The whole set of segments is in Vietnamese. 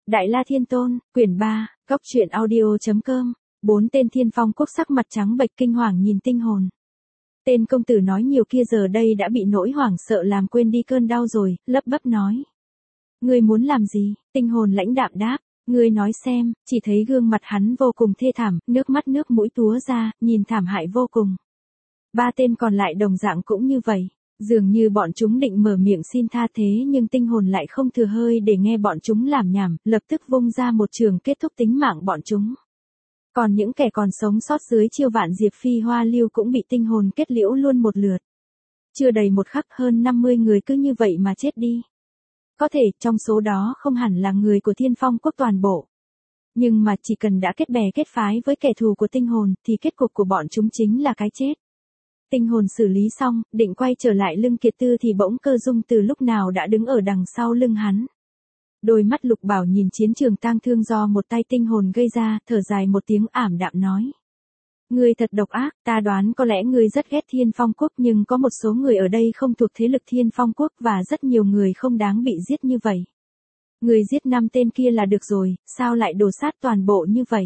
Đại La Thiên Tôn, quyển 3, góc truyện audio.com. 4 tên thiên phong quốc sắc mặt trắng bệch kinh hoàng nhìn tinh hồn. Tên công tử nói nhiều kia giờ đây đã bị nỗi hoảng sợ làm quên đi cơn đau rồi, lấp bấp nói. Ngươi muốn làm gì? Tinh hồn lãnh đạm đáp. Ngươi nói xem, chỉ thấy gương mặt hắn vô cùng thê thảm, nước mắt nước mũi túa ra, nhìn thảm hại vô cùng. 3 tên còn lại đồng dạng cũng như vậy. Dường như bọn chúng định mở miệng xin tha thế nhưng tinh hồn lại không thừa hơi để nghe bọn chúng làm nhảm, lập tức vung ra một trường kết thúc tính mạng bọn chúng. Còn những kẻ còn sống sót dưới chiêu vạn diệp phi hoa lưu cũng bị tinh hồn kết liễu luôn một lượt. Chưa đầy một khắc hơn 50 người cứ như vậy mà chết đi. Có thể trong số đó không hẳn là người của thiên phong quốc toàn bộ. Nhưng mà chỉ cần đã kết bè kết phái với kẻ thù của tinh hồn thì kết cục của bọn chúng chính là cái chết. Tinh hồn xử lý xong, định quay trở lại lưng Kiệt Tư thì bỗng Cơ Dung từ lúc nào đã đứng ở đằng sau lưng hắn. Đôi mắt Lục Bảo nhìn chiến trường tang thương do một tay tinh hồn gây ra, thở dài một tiếng ảm đạm nói. Ngươi thật độc ác, ta đoán có lẽ ngươi rất ghét Thiên Phong Quốc nhưng có một số người ở đây không thuộc thế lực Thiên Phong Quốc và rất nhiều người không đáng bị giết như vậy. Ngươi giết 5 tên kia là được rồi, sao lại đổ sát toàn bộ như vậy?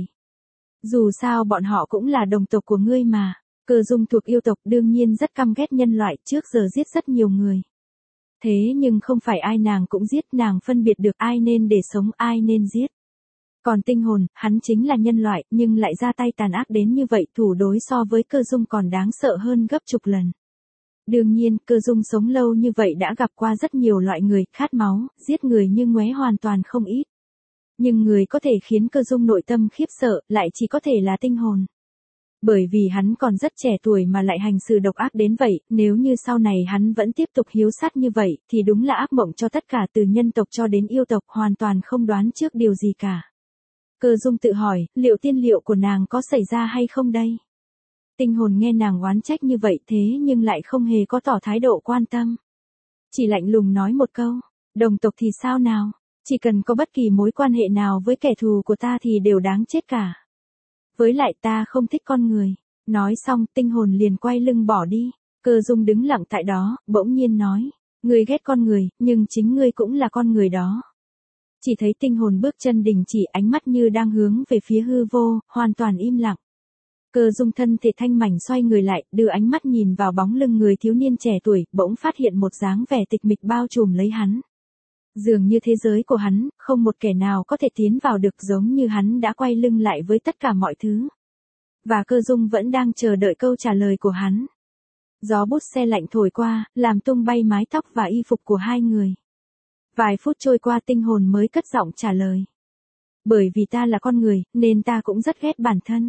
Dù sao bọn họ cũng là đồng tộc của ngươi mà. Cơ Dung thuộc yêu tộc đương nhiên rất căm ghét nhân loại, trước giờ giết rất nhiều người. Thế nhưng không phải ai nàng cũng giết, nàng phân biệt được ai nên để sống ai nên giết. Còn tinh hồn, hắn chính là nhân loại nhưng lại ra tay tàn ác đến như vậy, thủ đối so với Cơ Dung còn đáng sợ hơn gấp chục lần. Đương nhiên, Cơ Dung sống lâu như vậy đã gặp qua rất nhiều loại người, khát máu, giết người nhưng ngoé hoàn toàn không ít. Nhưng người có thể khiến Cơ Dung nội tâm khiếp sợ, lại chỉ có thể là tinh hồn. Bởi vì hắn còn rất trẻ tuổi mà lại hành xử độc ác đến vậy, nếu như sau này hắn vẫn tiếp tục hiếu sát như vậy, thì đúng là ác mộng cho tất cả từ nhân tộc cho đến yêu tộc, hoàn toàn không đoán trước điều gì cả. Cơ Dung tự hỏi, liệu tiên liệu của nàng có xảy ra hay không đây? Tinh hồn nghe nàng oán trách như vậy thế nhưng lại không hề có tỏ thái độ quan tâm. Chỉ lạnh lùng nói một câu, đồng tộc thì sao nào? Chỉ cần có bất kỳ mối quan hệ nào với kẻ thù của ta thì đều đáng chết cả. Với lại ta không thích con người. Nói xong tinh hồn liền quay lưng bỏ đi. Cơ Dung đứng lặng tại đó, bỗng nhiên nói. Ngươi ghét con người, nhưng chính ngươi cũng là con người đó. Chỉ thấy tinh hồn bước chân đình chỉ, ánh mắt như đang hướng về phía hư vô, hoàn toàn im lặng. Cơ Dung thân thể thanh mảnh xoay người lại, đưa ánh mắt nhìn vào bóng lưng người thiếu niên trẻ tuổi, bỗng phát hiện một dáng vẻ tịch mịch bao trùm lấy hắn. Dường như thế giới của hắn, không một kẻ nào có thể tiến vào được, giống như hắn đã quay lưng lại với tất cả mọi thứ. Và Cơ Dung vẫn đang chờ đợi câu trả lời của hắn. Gió bút se lạnh thổi qua, làm tung bay mái tóc và y phục của hai người. Vài phút trôi qua tinh hồn mới cất giọng trả lời. Bởi vì ta là con người, nên ta cũng rất ghét bản thân.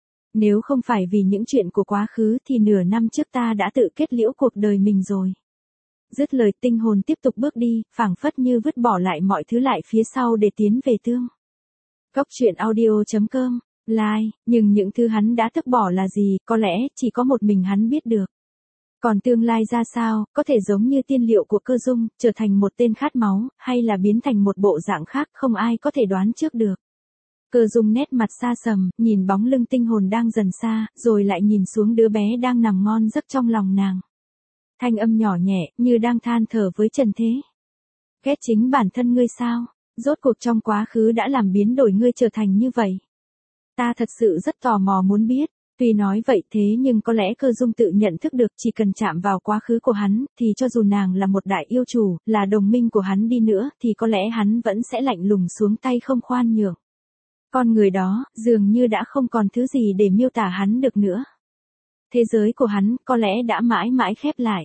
Nếu không phải vì những chuyện của quá khứ thì nửa năm trước ta đã tự kết liễu cuộc đời mình rồi. Dứt lời tinh hồn tiếp tục bước đi, phảng phất như vứt bỏ lại mọi thứ lại phía sau để tiến về tương. Góc truyện audio.com, like, nhưng những thứ hắn đã thức bỏ là gì, có lẽ chỉ có một mình hắn biết được. Còn tương lai ra sao, có thể giống như tiên liệu của Cơ Dung, trở thành một tên khát máu, hay là biến thành một bộ dạng khác không ai có thể đoán trước được. Cơ Dung nét mặt xa sầm, nhìn bóng lưng tinh hồn đang dần xa, rồi lại nhìn xuống đứa bé đang nằm ngon giấc trong lòng nàng. Thanh âm nhỏ nhẹ, như đang than thở với trần thế. Ghét chính bản thân ngươi sao? Rốt cuộc trong quá khứ đã làm biến đổi ngươi trở thành như vậy. Ta thật sự rất tò mò muốn biết. Tuy nói vậy thế nhưng có lẽ Cơ Dung tự nhận thức được chỉ cần chạm vào quá khứ của hắn, thì cho dù nàng là một đại yêu chủ, là đồng minh của hắn đi nữa, thì có lẽ hắn vẫn sẽ lạnh lùng xuống tay không khoan nhượng. Con người đó, dường như đã không còn thứ gì để miêu tả hắn được nữa. Thế giới của hắn, có lẽ đã mãi mãi khép lại.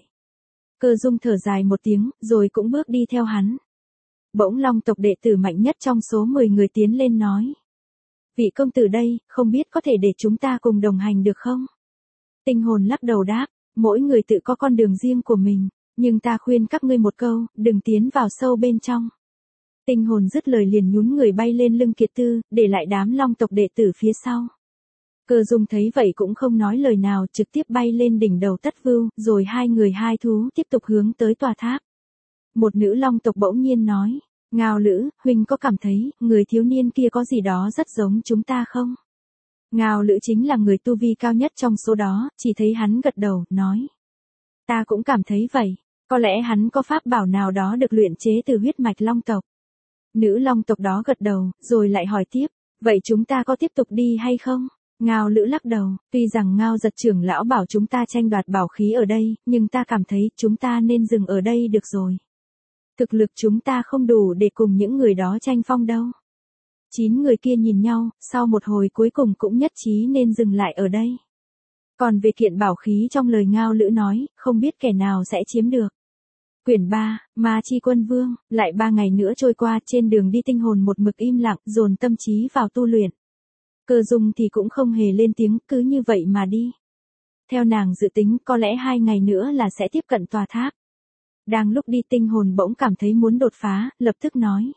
Cơ Dung thở dài một tiếng, rồi cũng bước đi theo hắn. Bỗng Long tộc đệ tử mạnh nhất trong số 10 người tiến lên nói. Vị công tử đây, không biết có thể để chúng ta cùng đồng hành được không? Tinh hồn lắc đầu đáp, mỗi người tự có con đường riêng của mình, nhưng ta khuyên các ngươi một câu, đừng tiến vào sâu bên trong. Tinh hồn dứt lời liền nhún người bay lên lưng Kiệt Tư, để lại đám Long tộc đệ tử phía sau. Cơ Dung thấy vậy cũng không nói lời nào, trực tiếp bay lên đỉnh đầu Tất Vưu, rồi hai người hai thú tiếp tục hướng tới tòa tháp. Một nữ Long tộc bỗng nhiên nói, Ngao Lữ, huynh có cảm thấy, người thiếu niên kia có gì đó rất giống chúng ta không? Ngao Lữ chính là người tu vi cao nhất trong số đó, chỉ thấy hắn gật đầu, nói. Ta cũng cảm thấy vậy, có lẽ hắn có pháp bảo nào đó được luyện chế từ huyết mạch Long tộc. Nữ long tộc đó gật đầu, rồi lại hỏi tiếp, vậy chúng ta có tiếp tục đi hay không? Ngao Lữ lắc đầu, tuy rằng Ngao Giật trưởng lão bảo chúng ta tranh đoạt bảo khí ở đây, nhưng ta cảm thấy chúng ta nên dừng ở đây được rồi. Thực lực chúng ta không đủ để cùng những người đó tranh phong đâu. 9 người kia nhìn nhau, sau một hồi cuối cùng cũng nhất trí nên dừng lại ở đây. Còn về kiện bảo khí trong lời Ngao Lữ nói, không biết kẻ nào sẽ chiếm được. Quyển 3, Ma Chi Quân Vương, lại 3 ngày nữa trôi qua, trên đường đi Tinh Hồn một mực im lặng, dồn tâm trí vào tu luyện. Cơ Dung thì cũng không hề lên tiếng, cứ như vậy mà đi. Theo nàng dự tính, có lẽ 2 ngày nữa là sẽ tiếp cận tòa tháp. Đang lúc đi Tinh Hồn bỗng cảm thấy muốn đột phá, lập tức nói.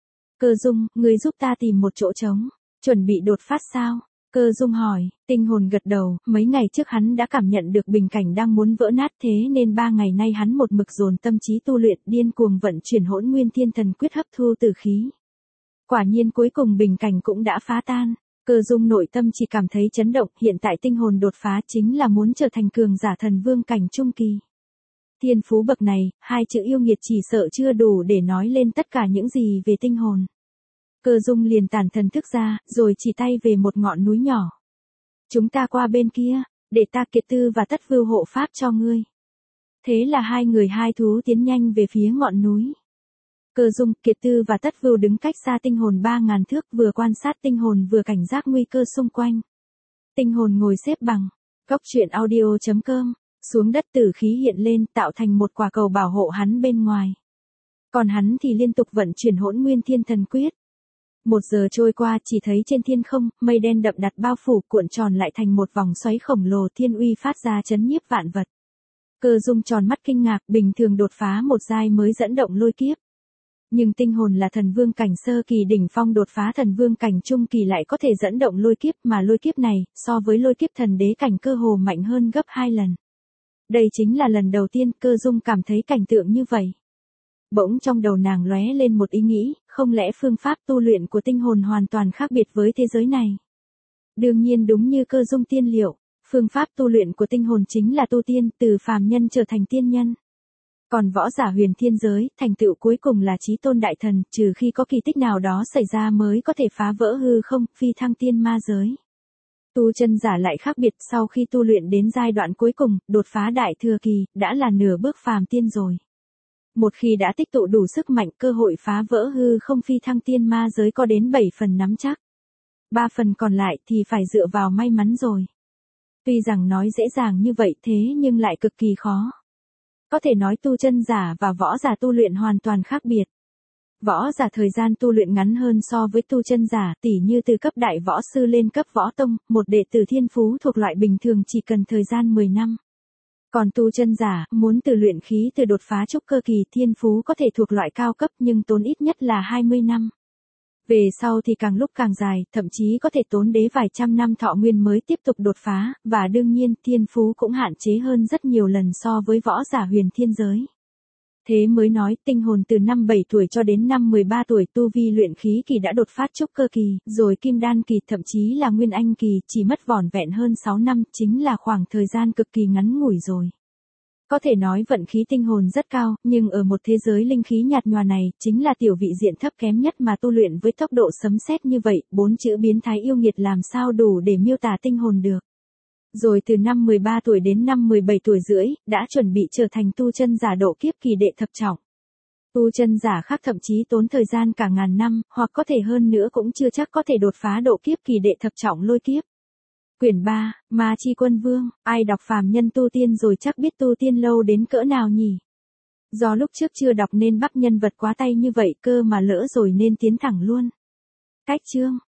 Cơ Dung, người giúp ta tìm một chỗ trống, chuẩn bị đột phát sao? Cơ Dung hỏi, Tinh Hồn gật đầu, mấy ngày trước hắn đã cảm nhận được bình cảnh đang muốn vỡ nát, thế nên 3 ngày nay hắn một mực dồn tâm trí tu luyện, điên cuồng vận chuyển Hỗn Nguyên Thiên Thần Quyết hấp thu tử khí. Quả nhiên cuối cùng bình cảnh cũng đã phá tan. Cơ Dung nội tâm chỉ cảm thấy chấn động, hiện tại Tinh Hồn đột phá chính là muốn trở thành cường giả thần vương cảnh trung kỳ. Thiên phú bậc này, 2 chữ yêu nghiệt chỉ sợ chưa đủ để nói lên tất cả những gì về Tinh Hồn. Cơ Dung liền tản thần thức ra, rồi chỉ tay về một ngọn núi nhỏ. Chúng ta qua bên kia, để ta Kiệt Tư và Tất Vưu hộ pháp cho ngươi. Thế là 2 người 2 thú tiến nhanh về phía ngọn núi. Cơ Dung, Kiệt Tư và Tất Vưu đứng cách xa Tinh Hồn 3.000 thước, vừa quan sát Tinh Hồn vừa cảnh giác nguy cơ xung quanh. Tinh Hồn ngồi xếp bằng, góc truyện audio.com, xuống đất tử khí hiện lên tạo thành một quả cầu bảo hộ hắn bên ngoài. Còn hắn thì liên tục vận chuyển Hỗn Nguyên Thiên Thần Quyết. 1 giờ trôi qua, chỉ thấy trên thiên không, mây đen đậm đặc bao phủ cuộn tròn lại thành một vòng xoáy khổng lồ, thiên uy phát ra chấn nhiếp vạn vật. Cơ Dung tròn mắt kinh ngạc, bình thường đột phá một giai mới dẫn động lôi kiếp. Nhưng Tinh Hồn là thần vương cảnh sơ kỳ đỉnh phong, đột phá thần vương cảnh trung kỳ lại có thể dẫn động lôi kiếp, mà lôi kiếp này, so với lôi kiếp thần đế cảnh cơ hồ mạnh hơn gấp 2 lần. Đây chính là lần đầu tiên Cơ Dung cảm thấy cảnh tượng như vậy. Bỗng trong đầu nàng lóe lên một ý nghĩ, không lẽ phương pháp tu luyện của Tinh Hồn hoàn toàn khác biệt với thế giới này? Đương nhiên đúng như Cơ Dung tiên liệu, phương pháp tu luyện của Tinh Hồn chính là tu tiên, từ phàm nhân trở thành tiên nhân. Còn võ giả huyền thiên giới, thành tựu cuối cùng là chí tôn đại thần, trừ khi có kỳ tích nào đó xảy ra mới có thể phá vỡ hư không, phi thăng tiên ma giới. Tu chân giả lại khác biệt, sau khi tu luyện đến giai đoạn cuối cùng, đột phá đại thừa kỳ, đã là nửa bước phàm tiên rồi. Một khi đã tích tụ đủ sức mạnh, cơ hội phá vỡ hư không phi thăng tiên ma giới có đến 7 phần nắm chắc. 3 phần còn lại thì phải dựa vào may mắn rồi. Tuy rằng nói dễ dàng như vậy thế nhưng lại cực kỳ khó. Có thể nói tu chân giả và võ giả tu luyện hoàn toàn khác biệt. Võ giả thời gian tu luyện ngắn hơn so với tu chân giả, tỉ như từ cấp đại võ sư lên cấp võ tông, một đệ tử thiên phú thuộc loại bình thường chỉ cần thời gian 10 năm. Còn tu chân giả, muốn từ luyện khí từ đột phá trúc cơ kỳ, thiên phú có thể thuộc loại cao cấp nhưng tốn ít nhất là 20 năm. Về sau thì càng lúc càng dài, thậm chí có thể tốn đến vài trăm năm thọ nguyên mới tiếp tục đột phá, và đương nhiên thiên phú cũng hạn chế hơn rất nhiều lần so với võ giả huyền thiên giới. Thế mới nói Tinh Hồn từ năm 7 tuổi cho đến năm 13 tuổi tu vi luyện khí kỳ đã đột phát trúc cơ kỳ, rồi kim đan kỳ, thậm chí là nguyên anh kỳ, chỉ mất vỏn vẹn hơn 6 năm, chính là khoảng thời gian cực kỳ ngắn ngủi rồi. Có thể nói vận khí Tinh Hồn rất cao, nhưng ở một thế giới linh khí nhạt nhòa này, chính là tiểu vị diện thấp kém nhất mà tu luyện với tốc độ sấm sét như vậy, 4 chữ biến thái yêu nghiệt làm sao đủ để miêu tả Tinh Hồn được. Rồi từ năm 13 tuổi đến năm 17 tuổi rưỡi, đã chuẩn bị trở thành tu chân giả độ kiếp kỳ đệ thập trọng. Tu chân giả khác thậm chí tốn thời gian cả ngàn năm, hoặc có thể hơn nữa cũng chưa chắc có thể đột phá độ kiếp kỳ đệ thập trọng lôi kiếp. Quyển 3, Ma Chi Quân Vương, ai đọc phàm nhân tu tiên rồi chắc biết tu tiên lâu đến cỡ nào nhỉ? Do lúc trước chưa đọc nên bắt nhân vật quá tay như vậy cơ mà lỡ rồi nên tiến thẳng luôn. Cách chương